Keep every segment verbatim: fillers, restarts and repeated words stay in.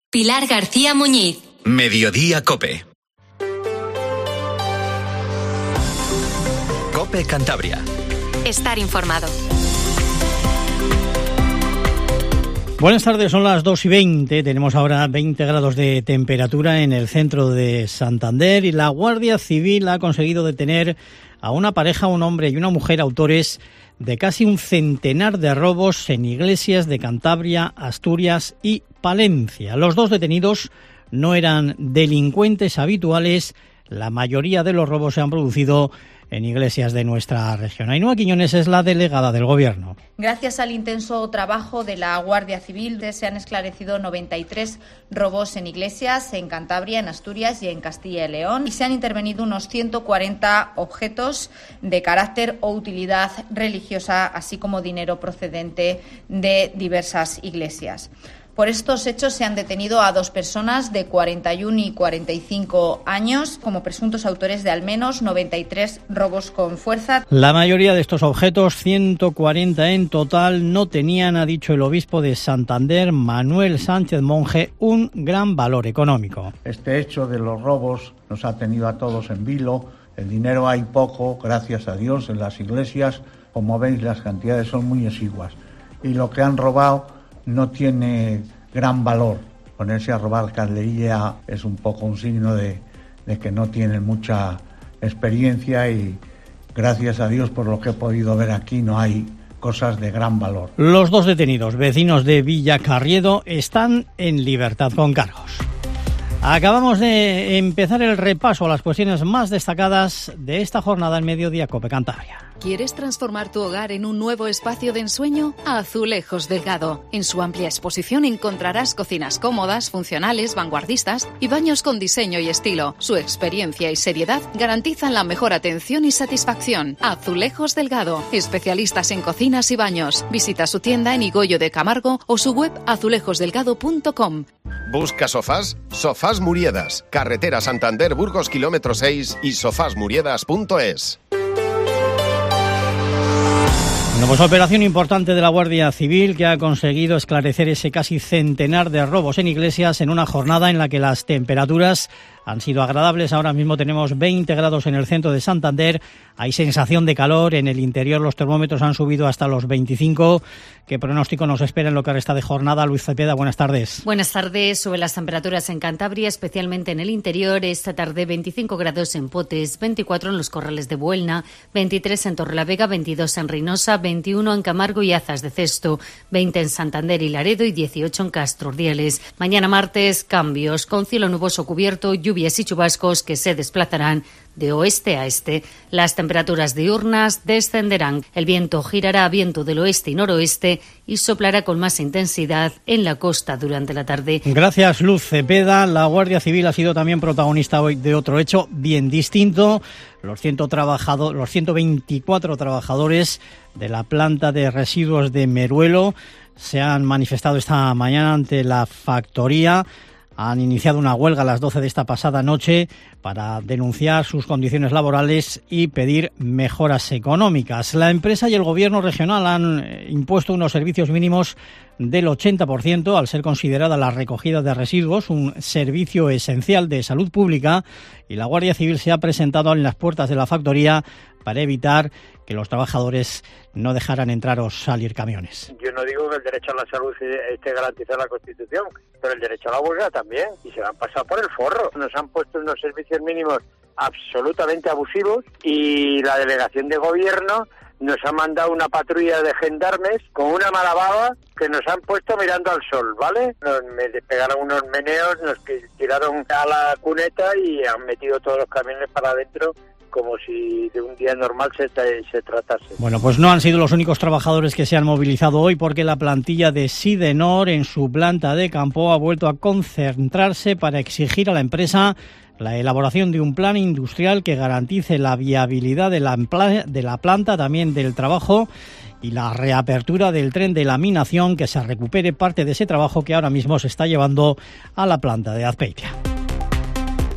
Pilar García Muñiz. Mediodía COPE. COPE Cantabria. Estar informado. Buenas tardes, son las dos y veinte. Tenemos ahora veinte grados de temperatura en el centro de Santander y la Guardia Civil ha conseguido detener a una pareja, un hombre y una mujer, autores de casi un centenar de robos en iglesias de Cantabria, Asturias y Palencia. Los dos detenidos no eran delincuentes habituales. La mayoría de los robos se han producido en iglesias de nuestra región. Ainhoa Quiñones es la delegada del Gobierno. Gracias al intenso trabajo de la Guardia Civil se han esclarecido noventa y tres robos en iglesias en Cantabria, en Asturias y en Castilla y León, y se han intervenido unos ciento cuarenta objetos de carácter o utilidad religiosa, así como dinero procedente de diversas iglesias. Por estos hechos se han detenido a dos personas de cuarenta y uno y cuarenta y cinco años como presuntos autores de al menos noventa y tres robos con fuerza. La mayoría de estos objetos, ciento cuarenta en total, no tenían, ha dicho el obispo de Santander, Manuel Sánchez Monje, un gran valor económico. Este hecho de los robos nos ha tenido a todos en vilo. El dinero hay poco, gracias a Dios, en las iglesias. Como veis, las cantidades son muy exiguas. Y lo que han robado no tiene gran valor. Ponerse a robar calderilla es un poco un signo de, de que no tienen mucha experiencia y gracias a Dios, por lo que he podido ver aquí, no hay cosas de gran valor. Los dos detenidos, vecinos de Villacarriedo, están en libertad con cargos. Acabamos de empezar el repaso a las cuestiones más destacadas de esta jornada en Mediodía COPE Cantabria. ¿Quieres transformar tu hogar en un nuevo espacio de ensueño? Azulejos Delgado. En su amplia exposición encontrarás cocinas cómodas, funcionales, vanguardistas y baños con diseño y estilo. Su experiencia y seriedad garantizan la mejor atención y satisfacción. Azulejos Delgado. Especialistas en cocinas y baños. Visita su tienda en Higoyo de Camargo o su web azulejos delgado punto com. ¿Busca sofás? Sofás Muriedas. Carretera Santander Burgos kilómetro seis y sofás muriedas punto es. Bueno, pues operación importante de la Guardia Civil que ha conseguido esclarecer ese casi centenar de robos en iglesias en una jornada en la que las temperaturas han sido agradables. Ahora mismo tenemos veinte grados en el centro de Santander. Hay sensación de calor. En el interior los termómetros han subido hasta los veinticinco. ¿Qué pronóstico nos espera en lo que resta de jornada? Luis Cepeda, buenas tardes. Buenas tardes. Suben las temperaturas en Cantabria, especialmente en el interior. Esta tarde veinticinco grados en Potes, veinticuatro en los Corrales de Buelna, veintitrés en Torrelavega, veintidós en Reynosa, veintiuno en Camargo y Azas de Cesto, veinte en Santander y Laredo y dieciocho en Castro Urdiales. Mañana martes, cambios con cielo nuboso cubierto, lluvias y chubascos que se desplazarán de oeste a este. Las temperaturas diurnas descenderán. El viento girará a viento del oeste y noroeste y soplará con más intensidad en la costa durante la tarde. Gracias, Luz Cepeda. La Guardia Civil ha sido también protagonista hoy de otro hecho bien distinto. Los, cien trabajado, los ciento veinticuatro trabajadores de la planta de residuos de Meruelo se han manifestado esta mañana ante la factoría. Han iniciado una huelga a las doce de esta pasada noche para denunciar sus condiciones laborales y pedir mejoras económicas. La empresa y el gobierno regional han impuesto unos servicios mínimos del ochenta por ciento al ser considerada la recogida de residuos un servicio esencial de salud pública, y la Guardia Civil se ha presentado en las puertas de la factoría para evitar que los trabajadores no dejaran entrar o salir camiones. Yo no digo que el derecho a la salud esté garantizado en la Constitución, pero el derecho a la huelga también, y se lo han pasado por el forro. Nos han puesto unos servicios mínimos absolutamente abusivos y la delegación de gobierno nos ha mandado una patrulla de gendarmes con una mala baba que nos han puesto mirando al sol, ¿vale? Nos me pegaron unos meneos, nos tiraron a la cuneta y han metido todos los camiones para adentro como si de un día normal se, se tratase. Bueno, pues no han sido los únicos trabajadores que se han movilizado hoy, porque la plantilla de Sidenor en su planta de Campo ha vuelto a concentrarse para exigir a la empresa la elaboración de un plan industrial que garantice la viabilidad de la, de la planta, también del trabajo, y la reapertura del tren de laminación, que se recupere parte de ese trabajo que ahora mismo se está llevando a la planta de Azpeitia.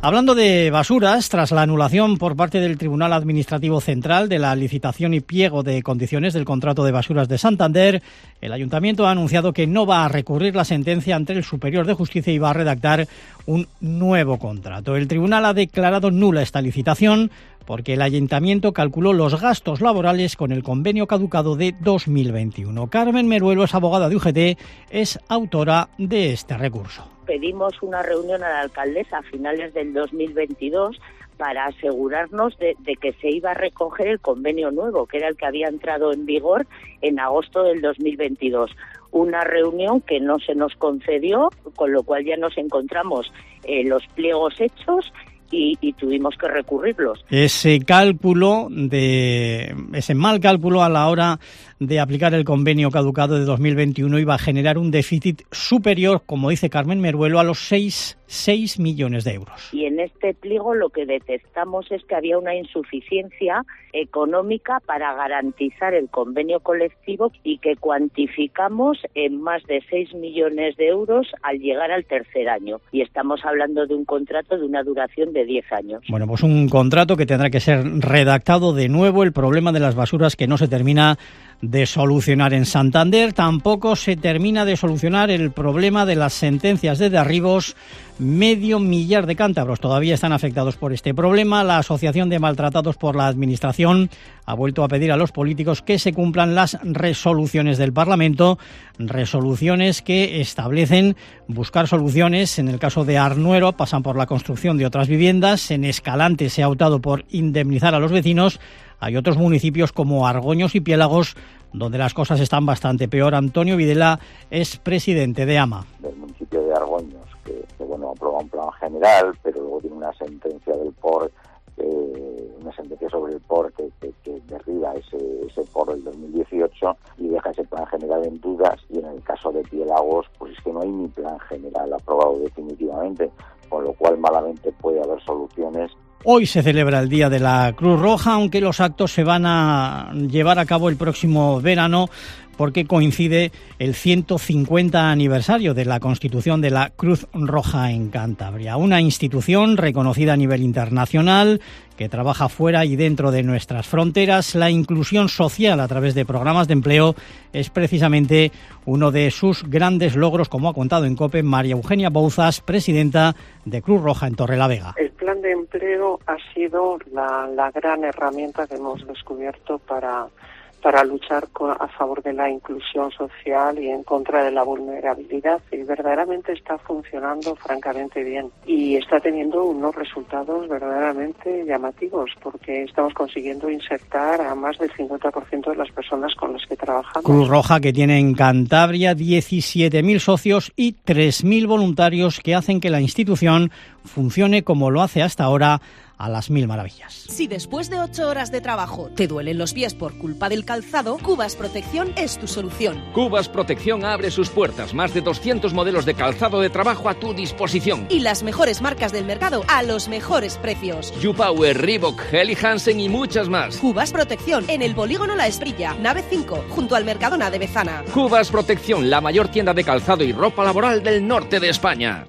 Hablando de basuras, tras la anulación por parte del Tribunal Administrativo Central de la licitación y pliego de condiciones del contrato de basuras de Santander, el Ayuntamiento ha anunciado que no va a recurrir la sentencia ante el Superior de Justicia y va a redactar un nuevo contrato. El Tribunal ha declarado nula esta licitación porque el Ayuntamiento calculó los gastos laborales con el convenio caducado de dos mil veintiuno. Carmen Meruelo es abogada de U G T, es autora de este recurso. Pedimos una reunión a la alcaldesa a finales del dos mil veintidós para asegurarnos de, de que se iba a recoger el convenio nuevo, que era el que había entrado en vigor en agosto del dos mil veintidós. Una reunión que no se nos concedió, con lo cual ya nos encontramos eh, los pliegos hechos y, y tuvimos que recurrirlos. Ese cálculo, de ese mal cálculo a la hora de aplicar el convenio caducado de dos mil veintiuno iba a generar un déficit superior, como dice Carmen Meruelo, a los seis millones de euros. Y en este pliego lo que detectamos es que había una insuficiencia económica para garantizar el convenio colectivo y que cuantificamos en más de seis millones de euros al llegar al tercer año. Y estamos hablando de un contrato de una duración de diez años. Bueno, pues un contrato que tendrá que ser redactado de nuevo. El problema de las basuras que no se termina de solucionar en Santander. Tampoco se termina de solucionar el problema de las sentencias de derribos. Medio millar de cántabros todavía están afectados por este problema. La Asociación de Maltratados por la Administración ha vuelto a pedir a los políticos que se cumplan las resoluciones del Parlamento, resoluciones que establecen buscar soluciones. En el caso de Arnuero pasan por la construcción de otras viviendas. En Escalante se ha optado por indemnizar a los vecinos. Hay otros municipios como Argoños y Piélagos donde las cosas están bastante peor. Antonio Videla es presidente de AMA. Del municipio de Argoños, que, que bueno, aprueba un plan general, pero luego tiene una sentencia del P O R, eh, una sentencia sobre el P O R que, que, que derriba ese, ese P O R del dos mil dieciocho y deja ese plan general en dudas. Y en el caso de Piélagos, pues es que no hay ni plan general aprobado definitivamente, con lo cual malamente puede haber soluciones. Hoy se celebra el Día de la Cruz Roja, aunque los actos se van a llevar a cabo el próximo verano porque coincide el ciento cincuenta aniversario de la constitución de la Cruz Roja en Cantabria, una institución reconocida a nivel internacional que trabaja fuera y dentro de nuestras fronteras. La inclusión social a través de programas de empleo es precisamente uno de sus grandes logros, como ha contado en COPE María Eugenia Bouzas, presidenta de Cruz Roja en Torrelavega. El plan de empleo ha sido la, la gran herramienta que hemos descubierto para para luchar con, a favor de la inclusión social y en contra de la vulnerabilidad, y verdaderamente está funcionando francamente bien y está teniendo unos resultados verdaderamente llamativos porque estamos consiguiendo insertar a más del cincuenta por ciento de las personas con las que trabajamos. Cruz Roja, que tiene en Cantabria diecisiete mil socios y tres mil voluntarios que hacen que la institución funcione como lo hace hasta ahora, a las mil maravillas. Si después de ocho horas de trabajo te duelen los pies por culpa del calzado, Cubas Protección es tu solución. Cubas Protección abre sus puertas. Más de doscientos modelos de calzado de trabajo a tu disposición. Y las mejores marcas del mercado a los mejores precios. U-Power, Reebok, Helly Hansen y muchas más. Cubas Protección, en el Polígono La Esprilla, nave cinco, junto al Mercadona de Bezana. Cubas Protección, la mayor tienda de calzado y ropa laboral del norte de España.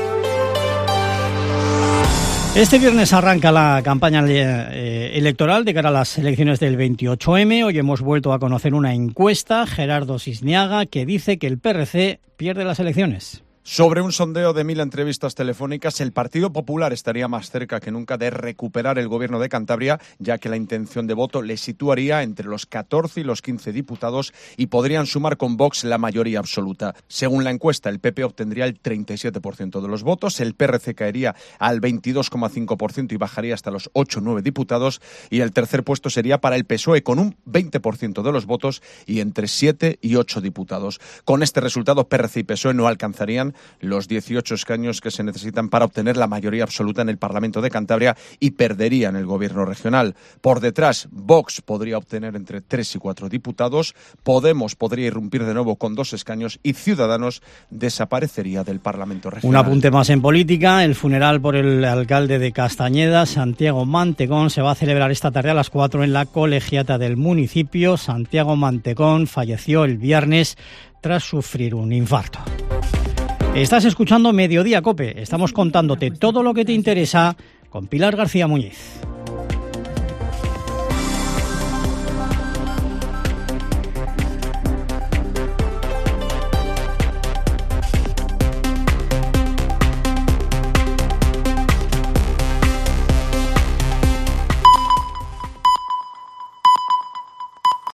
Este viernes arranca la campaña eh, electoral de cara a las elecciones del veintiocho eme. Hoy hemos vuelto a conocer una encuesta, Gerardo Cisniaga, que dice que el P R C pierde las elecciones. Sobre un sondeo de mil entrevistas telefónicas, el Partido Popular estaría más cerca que nunca de recuperar el gobierno de Cantabria, ya que la intención de voto le situaría entre los catorce y los quince diputados y podrían sumar con Vox la mayoría absoluta. Según la encuesta, el P P obtendría el treinta y siete por ciento de los votos, el P R C caería al veintidós coma cinco por ciento y bajaría hasta los ocho o nueve diputados, y el tercer puesto sería para el P S O E con un veinte por ciento de los votos y entre siete y ocho diputados. Con este resultado, P R C y P S O E no alcanzarían los dieciocho escaños que se necesitan para obtener la mayoría absoluta en el Parlamento de Cantabria y perderían el gobierno regional. Por detrás, Vox podría obtener entre tres y cuatro diputados, Podemos podría irrumpir de nuevo con dos escaños y Ciudadanos desaparecería del Parlamento regional. Un apunte más en política. El funeral por el alcalde de Castañeda, Santiago Mantecón, se va a celebrar esta tarde a las cuatro en la colegiata del municipio. Santiago Mantecón falleció el viernes tras sufrir un infarto. Estás escuchando Mediodía COPE. Estamos contándote todo lo que te interesa con Pilar García Muñiz.